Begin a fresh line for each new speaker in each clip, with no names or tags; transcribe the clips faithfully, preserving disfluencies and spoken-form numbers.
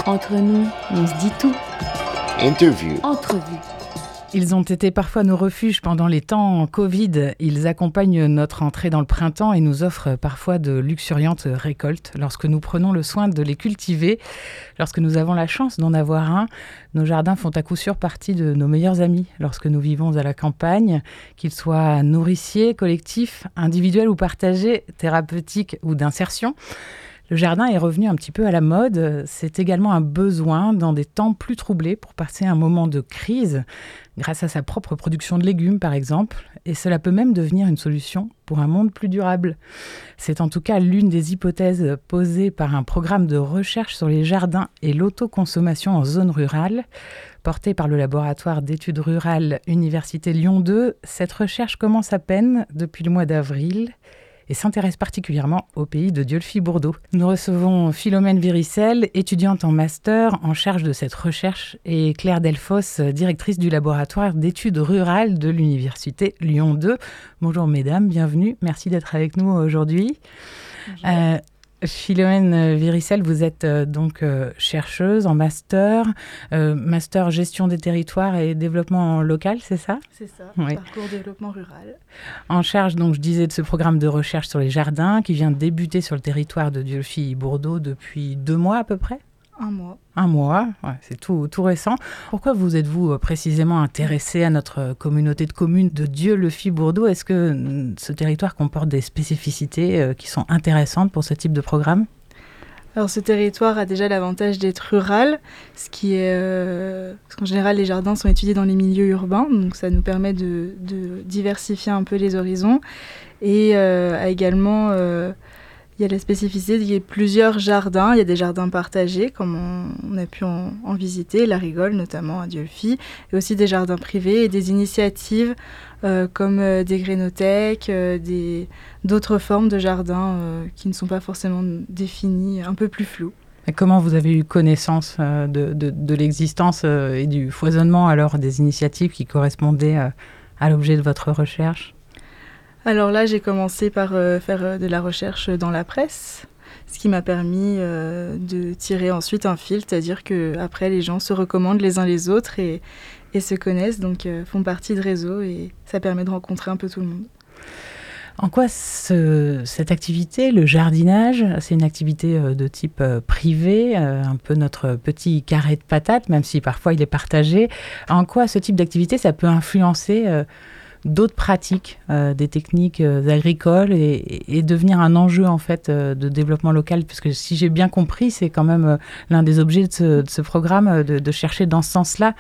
Entre nous, on se dit tout.
Interview.
Entrevue.
Ils ont été parfois nos refuges pendant les temps Covid. Ils accompagnent notre entrée dans le printemps et nous offrent parfois de luxuriantes récoltes lorsque nous prenons le soin de les cultiver. Lorsque nous avons la chance d'en avoir un, nos jardins font à coup sûr partie de nos meilleurs amis lorsque nous vivons à la campagne, qu'ils soient nourriciers, collectifs, individuels ou partagés, thérapeutiques ou d'insertion. Le jardin est revenu un petit peu à la mode. C'est également un besoin dans des temps plus troublés pour passer un moment de crise, grâce à sa propre production de légumes par exemple. Et cela peut même devenir une solution pour un monde plus durable. C'est en tout cas l'une des hypothèses posées par un programme de recherche sur les jardins et l'autoconsommation en zone rurale. Porté par le laboratoire d'études rurales Université Lyon deux, cette recherche commence à peine depuis le mois d'avril et s'intéresse particulièrement au pays de Dieulefit-Bourdeaux. Nous recevons Philomène Viricel, étudiante en master en charge de cette recherche, et Claire Delfosse, directrice du laboratoire d'études rurales de l'Université Lyon deux. Bonjour mesdames, bienvenue, merci d'être avec nous aujourd'hui. Euh, Philomène Viricel, vous êtes euh, donc euh, chercheuse en master, euh, master gestion des territoires et développement local, c'est ça ?
C'est ça,
oui.
Parcours développement rural.
En charge, donc, je disais, de ce programme de recherche sur les jardins qui vient de débuter sur le territoire de Dieulefit-Bourdeaux depuis deux mois à peu près ?
Un mois.
Un mois, ouais, c'est tout, tout récent. Pourquoi vous êtes-vous euh, précisément intéressé à notre communauté de communes de Dieulefit-Bourdeaux ? Est-ce que euh, ce territoire comporte des spécificités euh, qui sont intéressantes pour ce type de programme ?
Alors ce territoire a déjà l'avantage d'être rural, ce qui est euh, parce qu'en général les jardins sont étudiés dans les milieux urbains, donc ça nous permet de, de diversifier un peu les horizons. Et euh, a également euh, il y a la spécificité qu'il y a plusieurs jardins. Il y a des jardins partagés, comme on, on a pu en, en visiter, la Rigole notamment à Dieulefit, et aussi des jardins privés et des initiatives euh, comme euh, des grénothèques, euh, des, d'autres formes de jardins euh, qui ne sont pas forcément définies, un peu plus floues.
Et comment vous avez eu connaissance euh, de, de, de l'existence euh, et du foisonnement alors des initiatives qui correspondaient euh, à l'objet de votre recherche ?
Alors là, j'ai commencé par euh, faire euh, de la recherche dans la presse, ce qui m'a permis euh, de tirer ensuite un fil, c'est-à-dire qu'après, les gens se recommandent les uns les autres et, et se connaissent, donc euh, font partie de réseaux et ça permet de rencontrer un peu tout le monde.
En quoi ce, cette activité, le jardinage, c'est une activité euh, de type euh, privé, euh, un peu notre petit carré de patates, même si parfois il est partagé. En quoi ce type d'activité, ça peut influencer euh, d'autres pratiques, euh, des techniques euh, agricoles et, et devenir un enjeu en fait euh, de développement local, puisque si j'ai bien compris, c'est quand même euh, l'un des objets de ce, de ce programme, euh, de, de chercher dans ce sens-là.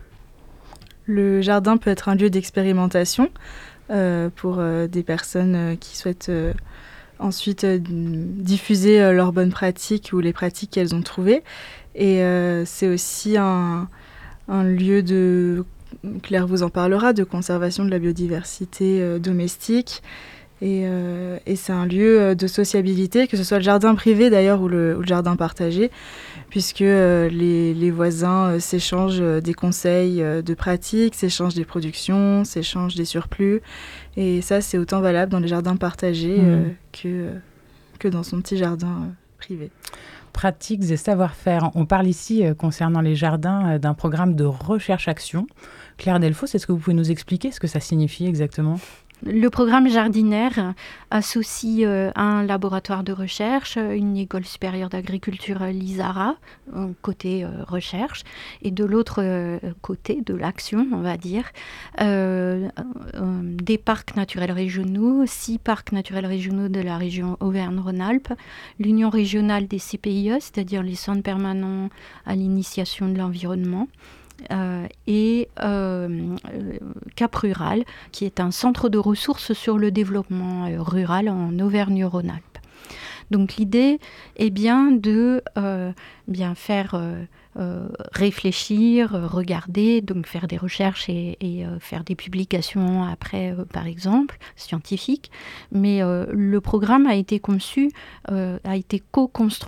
Le jardin peut être un lieu d'expérimentation euh, pour euh, des personnes euh, qui souhaitent euh, ensuite euh, diffuser euh, leurs bonnes pratiques ou les pratiques qu'elles ont trouvées. Et euh, c'est aussi un, un lieu de... Claire vous en parlera, de conservation de la biodiversité euh, domestique. Et, euh, et c'est un lieu de sociabilité, que ce soit le jardin privé d'ailleurs ou le, ou le jardin partagé, puisque euh, les, les voisins euh, s'échangent des conseils euh, de pratique, s'échangent des productions, s'échangent des surplus. Et ça, c'est autant valable dans les jardins partagés euh, mmh. que, euh, que dans son petit jardin euh, privé.
Pratiques et savoir-faire. On parle ici, euh, concernant les jardins, euh, d'un programme de recherche-action. Claire Delfosse, est-ce que vous pouvez nous expliquer ce que ça signifie exactement ?
Le programme Jardinaire associe euh, un laboratoire de recherche, une école supérieure d'agriculture l'ISARA, euh, côté euh, recherche, et de l'autre euh, côté de l'action, on va dire, euh, euh, des parcs naturels régionaux, six parcs naturels régionaux de la région Auvergne-Rhône-Alpes, l'Union régionale des C P I E, c'est-à-dire les centres permanents à l'initiation de l'environnement, Euh, et euh, euh, Cap Rural, qui est un centre de ressources sur le développement euh, rural en Auvergne-Rhône-Alpes. Donc l'idée est bien de euh, bien faire euh, euh, réfléchir, euh, regarder, donc faire des recherches et, et euh, faire des publications après, euh, par exemple, scientifiques. Mais euh, le programme a été conçu, euh, a été co-construit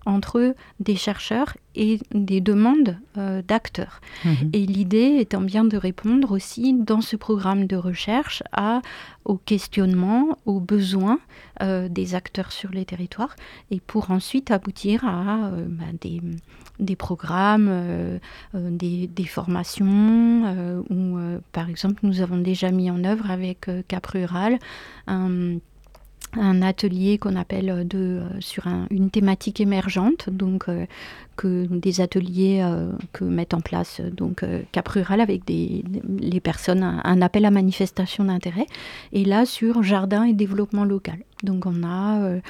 entre des chercheurs et des demandes euh, d'acteurs. Mmh. Et l'idée étant bien de répondre aussi dans ce programme de recherche à, aux questionnements, aux besoins euh, des acteurs sur les territoires, et pour ensuite aboutir à euh, bah, des, des programmes, euh, euh, des, des formations, euh, où euh, par exemple nous avons déjà mis en œuvre avec euh, Cap Rural un un atelier qu'on appelle de, euh, sur un, une thématique émergente, donc euh, que des ateliers euh, que mettent en place donc euh, Cap Rural avec des, les personnes, un, un appel à manifestation d'intérêt, et là sur jardin et développement local. Donc on a euh,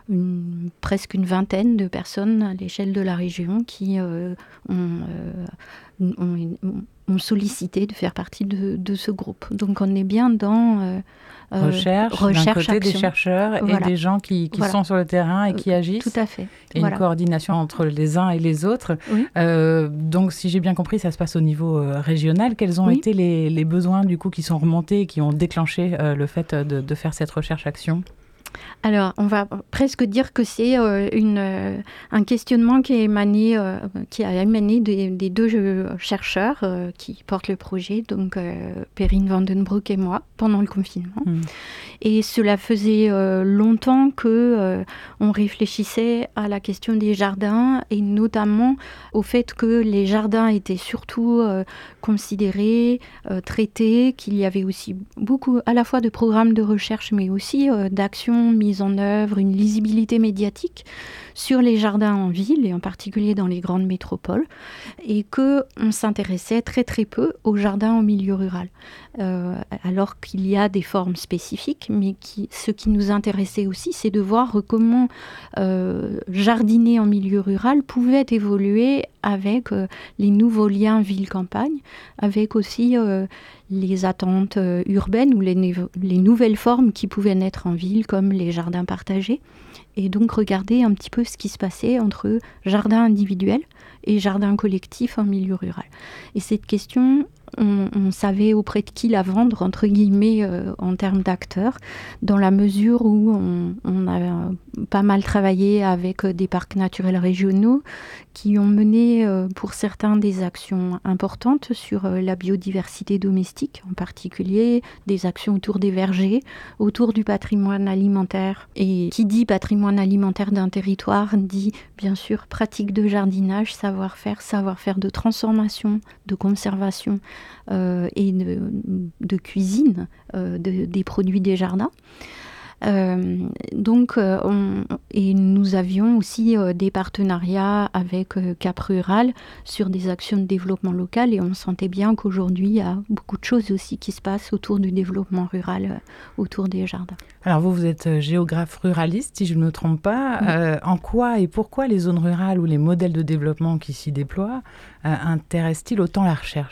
une, presque une vingtaine de personnes à l'échelle de la région qui euh, ont, euh, ont, ont sollicité de faire partie de, de ce groupe. Donc on est bien dans euh,
euh, recherche, recherche, d'un côté action. Des chercheurs voilà. Et des gens qui, qui voilà. sont sur le terrain et qui agissent.
Tout à fait.
Et voilà. Une coordination entre les uns et les autres. Oui. Euh, donc si j'ai bien compris, ça se passe au niveau euh, régional. Quels ont oui. été les, les besoins du coup qui sont remontés et qui ont déclenché euh, le fait de, de faire cette recherche-action ?
Alors, on va presque dire que c'est euh, une, euh, un questionnement qui, est émané, euh, qui a émané des, des deux chercheurs euh, qui portent le projet, donc euh, Perrine Vandenbroek et moi, pendant le confinement. Mmh. Et cela faisait euh, longtemps qu'on euh, réfléchissait à la question des jardins, et notamment au fait que les jardins étaient surtout euh, considérés, euh, traités, qu'il y avait aussi beaucoup à la fois de programmes de recherche, mais aussi euh, d'actions mise en œuvre, une lisibilité médiatique sur les jardins en ville, et en particulier dans les grandes métropoles, et qu'on s'intéressait très très peu aux jardins en milieu rural. Euh, alors qu'il y a des formes spécifiques, mais qui, ce qui nous intéressait aussi, c'est de voir comment euh, jardiner en milieu rural pouvait évoluer avec euh, les nouveaux liens ville-campagne, avec aussi euh, les attentes euh, urbaines ou les, les nouvelles formes qui pouvaient naître en ville, comme les jardins partagés, et donc regarder un petit peu ce qui se passait entre jardins individuels et jardins collectifs en milieu rural. Et cette question, on, on savait auprès de qui la vendre, entre guillemets, euh, en termes d'acteurs, dans la mesure où on, on a pas mal travaillé avec des parcs naturels régionaux qui ont mené, euh, pour certains, des actions importantes sur euh, la biodiversité domestique, en particulier des actions autour des vergers, autour du patrimoine alimentaire. Et qui dit patrimoine alimentaire d'un territoire dit, bien sûr, pratique de jardinage, savoir-faire, savoir-faire de transformation, de conservation euh, et de, de cuisine euh, de, des produits des jardins. Euh, donc, euh, on, et nous avions aussi euh, des partenariats avec euh, Cap Rural sur des actions de développement local, et on sentait bien qu'aujourd'hui, il y a beaucoup de choses aussi qui se passent autour du développement rural, euh, autour des jardins.
Alors vous, vous êtes géographe ruraliste, si je ne me trompe pas. Oui. Euh, en quoi et pourquoi les zones rurales ou les modèles de développement qui s'y déploient euh, intéressent-ils autant la recherche ?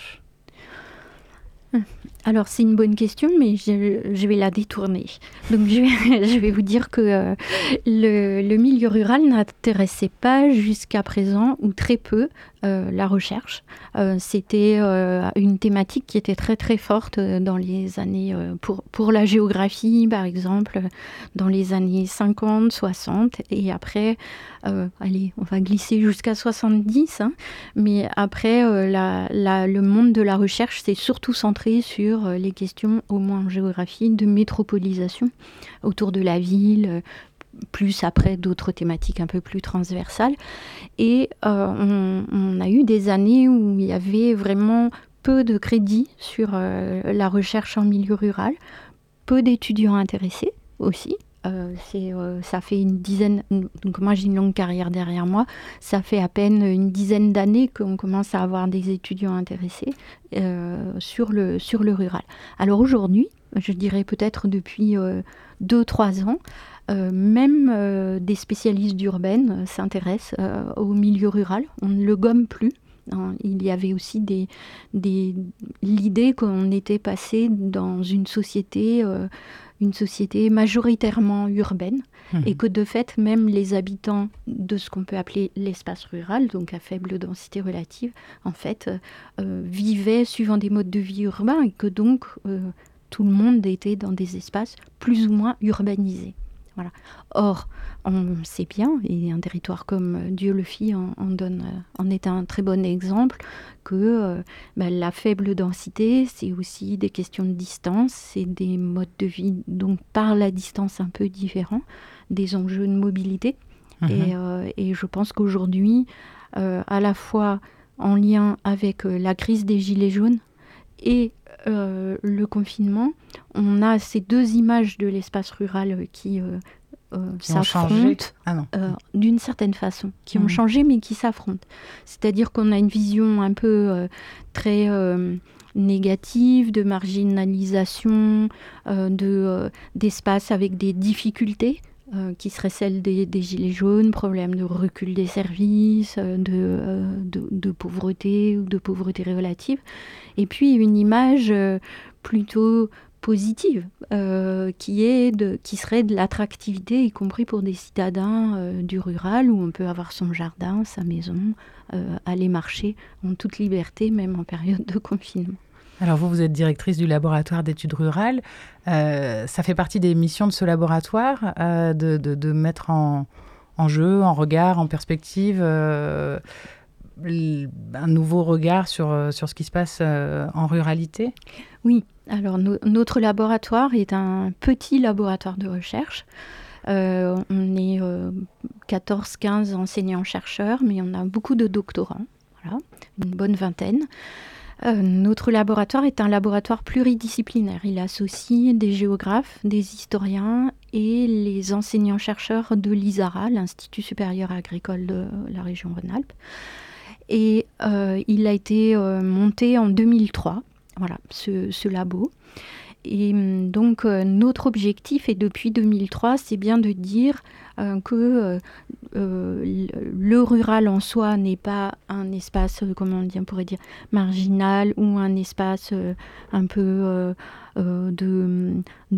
Alors, c'est une bonne question, mais je, je vais la détourner. Donc, je vais, je vais vous dire que euh, le, le milieu rural n'intéressait pas jusqu'à présent, ou très peu, euh, la recherche. Euh, c'était euh, une thématique qui était très, très forte dans les années... Euh, pour, pour la géographie, par exemple, dans les années cinquante, soixante. Et après, euh, allez, on va glisser jusqu'à soixante-dix. Hein, mais après, euh, la, la, le monde de la recherche s'est surtout centré sur les questions, au moins en géographie, de métropolisation autour de la ville, plus après d'autres thématiques un peu plus transversales. Et euh, on, on a eu des années où il y avait vraiment peu de crédits sur euh, la recherche en milieu rural, peu d'étudiants intéressés aussi. Euh, c'est, euh, ça fait une dizaine, donc moi j'ai une longue carrière derrière moi, ça fait à peine une dizaine d'années qu'on commence à avoir des étudiants intéressés euh, sur, le, sur le rural. Alors aujourd'hui, je dirais peut-être depuis euh, deux trois ans, euh, même euh, des spécialistes d'urbaine s'intéressent euh, au milieu rural, on ne le gomme plus. Il y avait aussi des, des, l'idée qu'on était passé dans une société, euh, une société majoritairement urbaine, mmh. et que de fait, même les habitants de ce qu'on peut appeler l'espace rural, donc à faible densité relative, en fait, euh, vivaient suivant des modes de vie urbains, et que donc euh, tout le monde était dans des espaces plus ou moins urbanisés. Voilà. Or, on sait bien, et un territoire comme Dieu le fit en, en, donne, en est un très bon exemple, que euh, bah, la faible densité, c'est aussi des questions de distance, c'est des modes de vie, donc par la distance un peu différents, des enjeux de mobilité. Mmh. Et, euh, et je pense qu'aujourd'hui, euh, à la fois en lien avec euh, la crise des Gilets jaunes et euh, le confinement, on a ces deux images de l'espace rural qui, euh, euh, qui s'affrontent ah euh, d'une certaine façon, qui mmh. ont changé mais qui s'affrontent. C'est-à-dire qu'on a une vision un peu euh, très euh, négative de marginalisation, euh, de, euh, d'espace avec des difficultés. Euh, qui serait celle des, des Gilets jaunes, problème de recul des services, euh, de, euh, de, de pauvreté ou de pauvreté relative. Et puis une image euh, plutôt positive, euh, qui, est de, qui serait de l'attractivité, y compris pour des citadins euh, du rural, où on peut avoir son jardin, sa maison, euh, aller marcher en toute liberté, même en période de confinement.
Alors vous, vous êtes directrice du laboratoire d'études rurales. Euh, ça fait partie des missions de ce laboratoire euh, de, de, de mettre en, en jeu, en regard, en perspective, euh, un nouveau regard sur, sur ce qui se passe euh, en ruralité ?
Oui, alors no- notre laboratoire est un petit laboratoire de recherche. Euh, on est euh, quatorze quinze enseignants-chercheurs, mais on a beaucoup de doctorants, voilà, une bonne vingtaine. Euh, notre laboratoire est un laboratoire pluridisciplinaire. Il associe des géographes, des historiens et les enseignants-chercheurs de l'I S A R A, l'Institut supérieur agricole de la région Rhône-Alpes. Et euh, il a été euh, monté en deux mille trois, voilà, ce, ce labo. Et donc, euh, notre objectif, et depuis deux mille trois, c'est bien de dire euh, que euh, euh, le rural en soi n'est pas un espace, euh, comment on, dit, on pourrait dire, marginal, ou un espace euh, un peu euh, euh, de...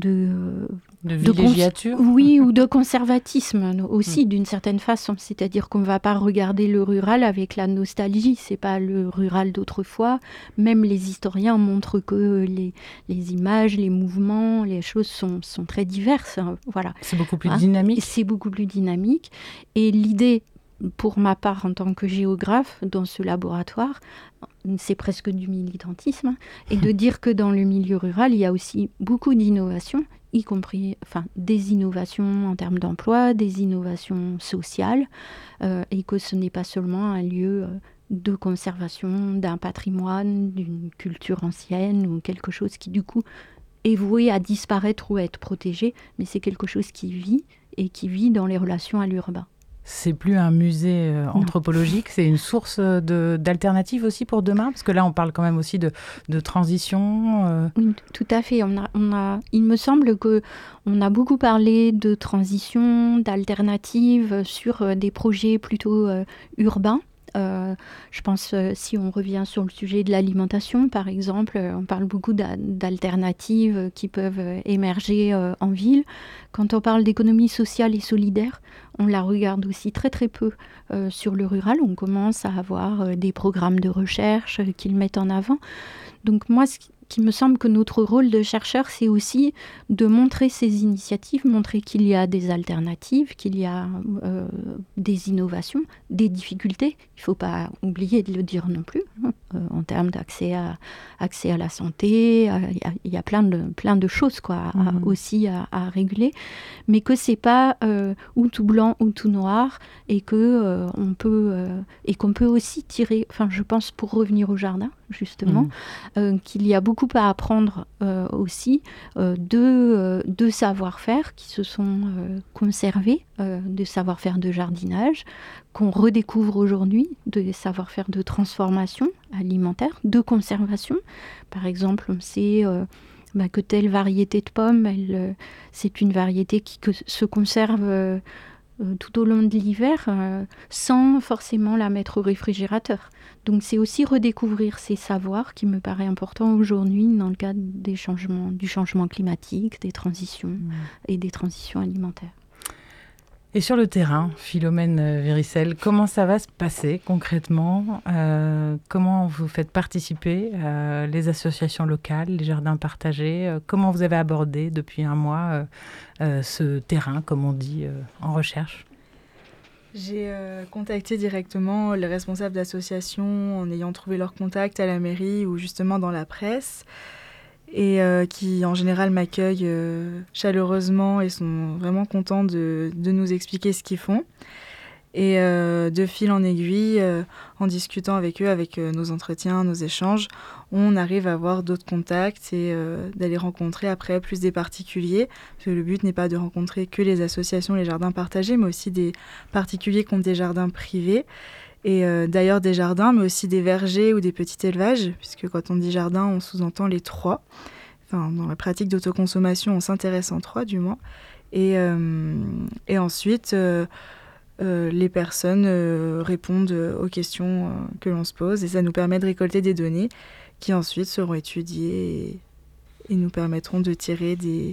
de
De villégiature
de cons- Oui, ou de conservatisme aussi, d'une certaine façon. C'est-à-dire qu'on ne va pas regarder le rural avec la nostalgie. Ce n'est pas le rural d'autrefois. Même les historiens montrent que les, les images, les mouvements, les choses sont, sont très diverses. Hein, voilà.
C'est beaucoup plus
hein
dynamique.
C'est beaucoup plus dynamique. Et l'idée, pour ma part, en tant que géographe, dans ce laboratoire, c'est presque du militantisme, hein, et de dire que dans le milieu rural, il y a aussi beaucoup d'innovations, y compris enfin, des innovations en termes d'emploi, des innovations sociales, euh, et que ce n'est pas seulement un lieu euh, de conservation d'un patrimoine, d'une culture ancienne, ou quelque chose qui, du coup, est voué à disparaître ou à être protégé, mais c'est quelque chose qui vit, et qui vit dans les relations à l'urbain.
C'est plus un musée euh, anthropologique, c'est une source de, d'alternative aussi pour demain, parce que là on parle quand même aussi de, de transition. Euh...
Oui, tout à fait. On a, on a, il me semble que on a beaucoup parlé de transition, d'alternative sur euh, des projets plutôt euh, urbains. Euh, je pense, euh, si on revient sur le sujet de l'alimentation, par exemple, euh, on parle beaucoup d'a- d'alternatives qui peuvent euh, émerger euh, en ville. Quand on parle d'économie sociale et solidaire, on la regarde aussi très très peu euh, sur le rural. On commence à avoir euh, des programmes de recherche euh, qui le mettent en avant. Donc moi, ce qui qui me semble que notre rôle de chercheur, c'est aussi de montrer ces initiatives, montrer qu'il y a des alternatives, qu'il y a euh, des innovations, des difficultés. Il ne faut pas oublier de le dire non plus, hein, euh, en termes d'accès à, accès à la santé. Il y, y a plein de, plein de choses quoi, à, mmh. aussi à, à réguler, mais que ce n'est pas euh, ou tout blanc ou tout noir, et qu'on euh, peut, euh, et qu'on peut aussi tirer, enfin je pense pour revenir au jardin, justement, mmh. euh, qu'il y a beaucoup à apprendre euh, aussi euh, de, euh, de savoir-faire qui se sont euh, conservés, euh, de savoir-faire de jardinage, qu'on redécouvre aujourd'hui, de savoir-faire de transformation alimentaire, de conservation. Par exemple, on sait euh, bah, que telle variété de pommes, elle, euh, c'est une variété qui que, se conserve euh, euh, tout au long de l'hiver euh, sans forcément la mettre au réfrigérateur. Donc c'est aussi redécouvrir ces savoirs qui me paraît important aujourd'hui dans le cadre des changements, du changement climatique, des transitions mmh. et des transitions alimentaires.
Et sur le terrain, Philomène Véricelle, comment ça va se passer concrètement euh, Comment vous faites participer euh, les associations locales, les jardins partagés euh, Comment vous avez abordé depuis un mois euh, euh, ce terrain, comme on dit, euh, en recherche ?
J'ai euh, contacté directement les responsables d'associations en ayant trouvé leur contact à la mairie ou justement dans la presse, et euh, qui en général m'accueillent euh, chaleureusement et sont vraiment contents de, de nous expliquer ce qu'ils font. Et euh, de fil en aiguille, euh, en discutant avec eux, avec euh, nos entretiens, nos échanges, on arrive à avoir d'autres contacts et euh, d'aller rencontrer après plus des particuliers. Parce que le but n'est pas de rencontrer que les associations, les jardins partagés, mais aussi des particuliers qui ont des jardins privés. Et euh, d'ailleurs des jardins, mais aussi des vergers ou des petits élevages, puisque quand on dit jardin, on sous-entend les trois. Enfin, dans la pratique d'autoconsommation, on s'intéresse en trois, du moins. Et, euh, et ensuite, euh, euh, les personnes euh, répondent aux questions euh, que l'on se pose, et ça nous permet de récolter des données qui ensuite seront étudiées et, et nous permettront de tirer des,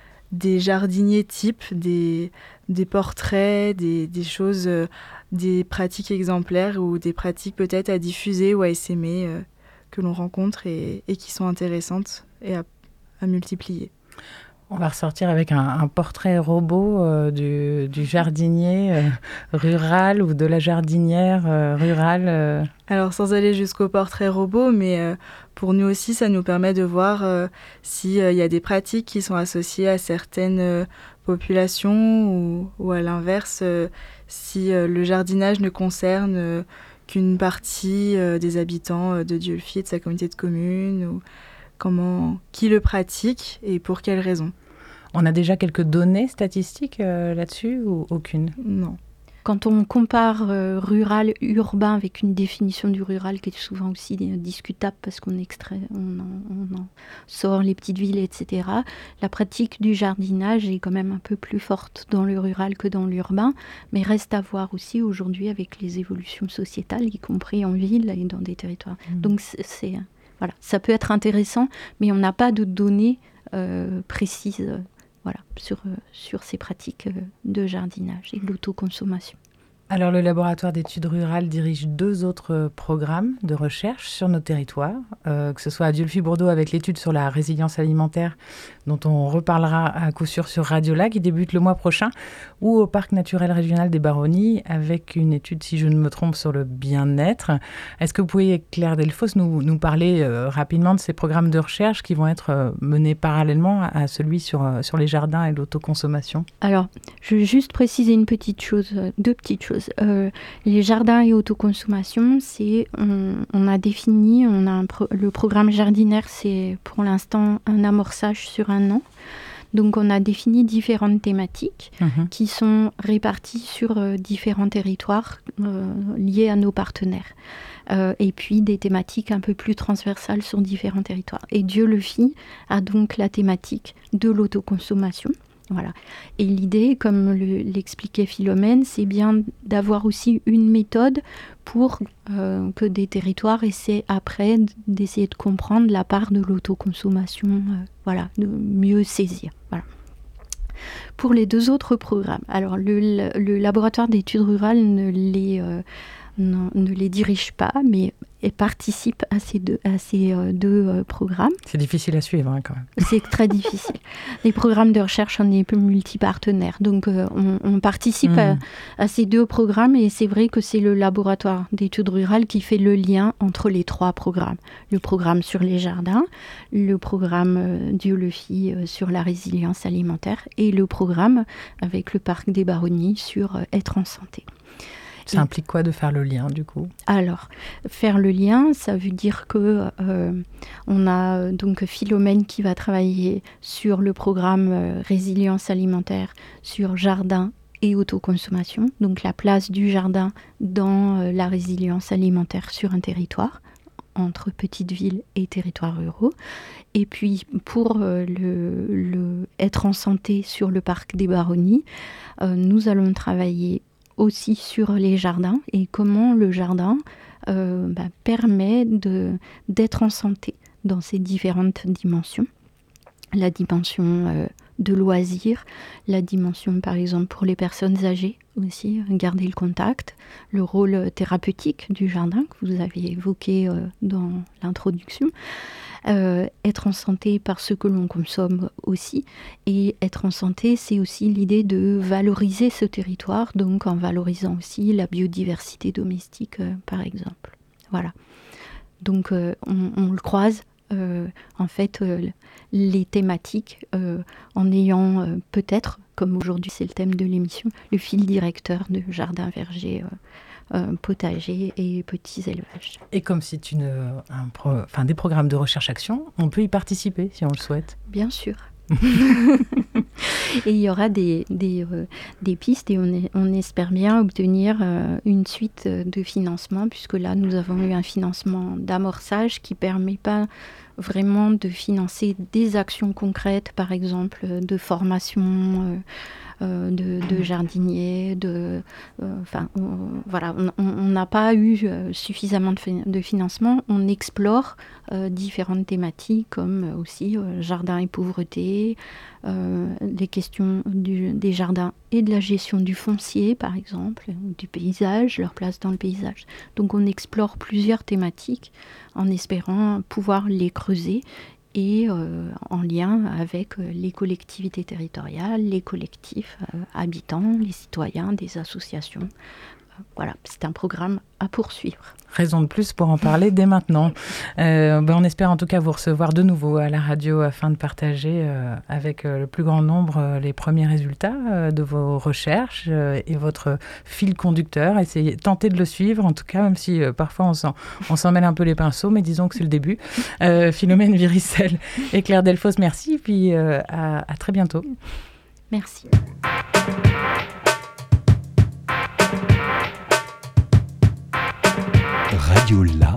des jardiniers types, des, des portraits, des, des choses... Euh, des pratiques exemplaires ou des pratiques peut-être à diffuser ou à essaimer euh, que l'on rencontre et, et qui sont intéressantes et à, à multiplier.
On va ressortir avec un, un portrait robot euh, du, du jardinier euh, rural ou de la jardinière euh, rurale. Euh.
Alors sans aller jusqu'au portrait robot, mais euh, pour nous aussi, ça nous permet de voir euh, s'il euh, y a des pratiques qui sont associées à certaines euh, populations ou, ou à l'inverse, euh, si euh, le jardinage ne concerne euh, qu'une partie euh, des habitants euh, de Dieulefit, de sa communauté de communes, ou comment, qui le pratique et pour quelles raisons.
On a déjà quelques données statistiques euh, là-dessus ou aucune ?
Non.
Quand on compare euh, rural, urbain avec une définition du rural qui est souvent aussi discutable parce qu'on extrait, on en, on en sort les petites villes, et cetera, la pratique du jardinage est quand même un peu plus forte dans le rural que dans l'urbain, mais reste à voir aussi aujourd'hui avec les évolutions sociétales, y compris en ville et dans des territoires. Mmh. Donc c'est, c'est, voilà, ça peut être intéressant, mais on n'a pas de données euh, précises. Euh, Voilà, sur, euh, sur ces pratiques euh, de jardinage et de l'autoconsommation.
Alors, le laboratoire d'études rurales dirige deux autres programmes de recherche sur nos territoires, euh, que ce soit à Dieulefit-Bourdeaux avec l'étude sur la résilience alimentaire, dont on reparlera à coup sûr sur Radio-La, qui débute le mois prochain, ou au Parc naturel régional des Baronnies, avec une étude, si je ne me trompe, sur le bien-être. Est-ce que vous pouvez, Claire Delfosse, nous, nous parler euh, rapidement de ces programmes de recherche qui vont être euh, menés parallèlement à, à celui sur, euh, sur les jardins et l'autoconsommation ? Alors,
je veux juste préciser une petite chose, deux petites choses. Euh, les jardins et autoconsommation, c'est, on, on a défini, on a un pro, le programme jardinaire, c'est pour l'instant un amorçage sur un an. Donc on a défini différentes thématiques mmh. qui sont réparties sur euh, différents territoires euh, liés à nos partenaires. Euh, et puis des thématiques un peu plus transversales sur différents territoires. Et Dieulefit a donc la thématique de l'autoconsommation. Voilà. Et l'idée, comme le, l'expliquait Philomène, c'est bien d'avoir aussi une méthode pour euh, que des territoires essaient après d'essayer de comprendre la part de l'autoconsommation, euh, voilà, de mieux saisir. Voilà. Pour les deux autres programmes, alors le, le, le laboratoire d'études rurales ne les, euh, non, ne les dirige pas, mais et participe à ces deux, à ces euh, deux euh, programmes.
C'est difficile à suivre hein, quand même.
C'est très difficile. Les programmes de recherche, on est multipartenaires. Donc euh, on, on participe mmh. à, à ces deux programmes et c'est vrai que c'est le laboratoire d'études rurales qui fait le lien entre les trois programmes. Le programme sur les jardins, le programme euh, Dieulefit euh, sur la résilience alimentaire et le programme avec le Parc des Baronnies sur euh, être en santé.
Ça implique quoi de faire le lien, du coup ?
Alors, faire le lien, ça veut dire que euh, on a donc Philomène qui va travailler sur le programme euh, résilience alimentaire, sur jardin et autoconsommation, donc la place du jardin dans euh, la résilience alimentaire sur un territoire, entre petites villes et territoires ruraux. Et puis, pour euh, le, le être en santé sur le Parc des Baronnies, euh, nous allons travailler aussi sur les jardins et comment le jardin euh, bah, permet de, d'être en santé dans ces différentes dimensions. La dimension euh, de loisirs, la dimension par exemple pour les personnes âgées aussi, garder le contact, le rôle thérapeutique du jardin que vous avez évoqué euh, dans l'introduction. Euh, être en santé par ce que l'on consomme aussi. Et être en santé, c'est aussi l'idée de valoriser ce territoire, donc en valorisant aussi la biodiversité domestique, euh, par exemple. Voilà. Donc euh, on, on le croise, euh, en fait, euh, les thématiques, euh, en ayant euh, peut-être, comme aujourd'hui c'est le thème de l'émission, le fil directeur de jardin, verger, euh, Euh, potager et petits élevages.
Et comme c'est une, un pro, enfin, des programmes de recherche-action, on peut y participer si on le souhaite.
Bien sûr. Et il y aura des, des, euh, des pistes et on, est, on espère bien obtenir euh, une suite de financement, puisque là nous avons eu un financement d'amorçage qui ne permet pas vraiment de financer des actions concrètes, par exemple de formation euh, euh, de, de jardiniers, de, enfin euh, voilà, on n'a pas eu euh, suffisamment de, fi- de financement. On explore euh, différentes thématiques comme euh, aussi euh, jardin et pauvreté, euh, les questions du, des jardins et de la gestion du foncier par exemple, ou du paysage, leur place dans le paysage. Donc on explore plusieurs thématiques en espérant pouvoir les creuser et euh, en lien avec euh, les collectivités territoriales, les collectifs euh, habitants, les citoyens, des associations. Euh, voilà, c'est un programme à poursuivre.
Raison de plus pour en parler dès maintenant. Euh, ben on espère en tout cas vous recevoir de nouveau à la radio afin de partager euh, avec euh, le plus grand nombre euh, les premiers résultats euh, de vos recherches euh, et votre fil conducteur. Essayez, tentez de le suivre, en tout cas, même si euh, parfois on s'en, on s'en mêle un peu les pinceaux, mais disons que c'est le début. Euh, Philomène Viricel et Claire Delfosse, merci, et puis euh, à, à très bientôt.
Merci.
Radio La.